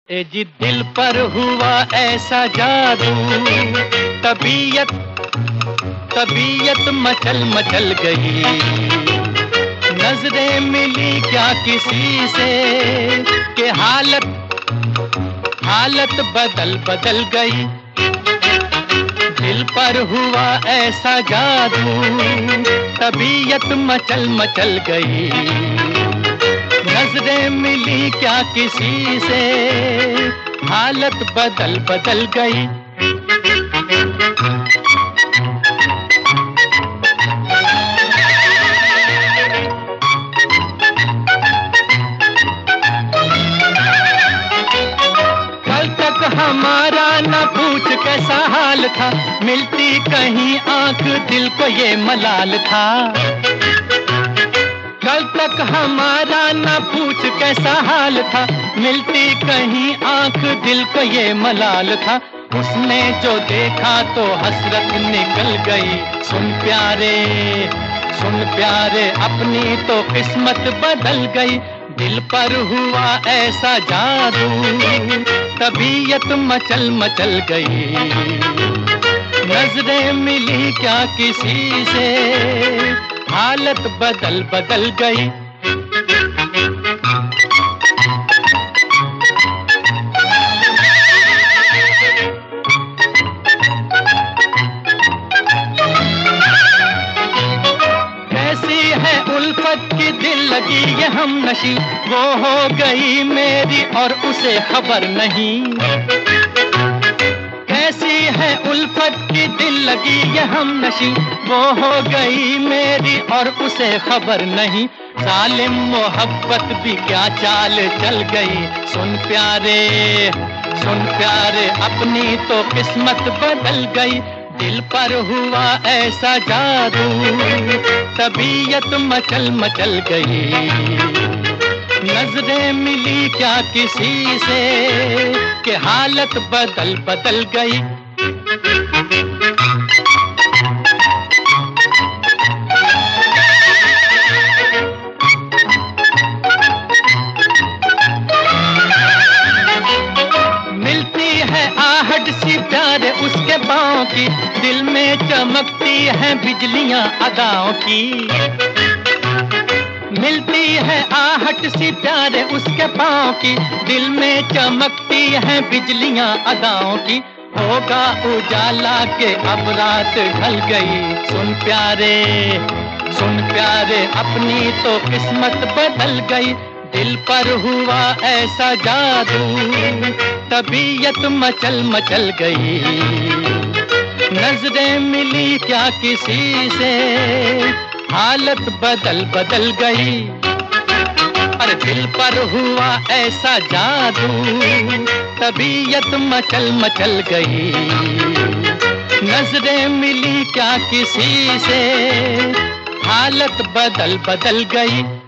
ए जी दिल पर हुआ ऐसा जादू, तबीयत तबीयत मचल मचल गई। नजरें मिली क्या किसी से कि हालत बदल बदल गई। दिल पर हुआ ऐसा जादू, तबीयत मचल मचल गई। नजरें मिली क्या किसी से, हालत बदल बदल गई। कल तक हमारा न पूछ कैसा हाल था, मिलती कहीं आंख दिल को ये मलाल था। कल तक हमारा न पूछ कैसा हाल था, मिलती कहीं आंख दिल को ये मलाल था। उसने जो देखा तो हसरत निकल गई। सुन प्यारे अपनी तो किस्मत बदल गई। दिल पर हुआ ऐसा जादू, तबीयत मचल मचल गई। नजरें मिली क्या किसी से, हालत बदल बदल गई। कैसी है उल्फत की दिल लगी ये हमनशी, वो हो गई मेरी और उसे खबर नहीं। कैसी है उल्फत की दिल लगी ये हमनशी, वो हो गई मेरी और उसे खबर नहीं। जालिम मोहब्बत भी क्या चाल चल गई। सुन प्यारे अपनी तो किस्मत बदल गई। दिल पर हुआ ऐसा जादू, तबीयत मचल मचल गई। नजरें मिली क्या किसी से कि हालत बदल बदल गई। मिलती है आहट सी प्यारे उसके पाँव की, दिल में चमकती है बिजलियां अदाओं की। मिलती है आहट सी प्यारे उसके पाँव की, दिल में चमकती है बिजलियां अदाओं की। होगा उजाला के अब रात ढल गई। सुन प्यारे अपनी तो किस्मत बदल गई। दिल पर हुआ ऐसा जादू, तबीयत मचल मचल गई। नजरें मिली क्या किसी से, हालत बदल बदल गई। अरे दिल पर हुआ ऐसा जादू, तबीयत मचल मचल गई। नजरें मिली क्या किसी से, हालत बदल बदल गई।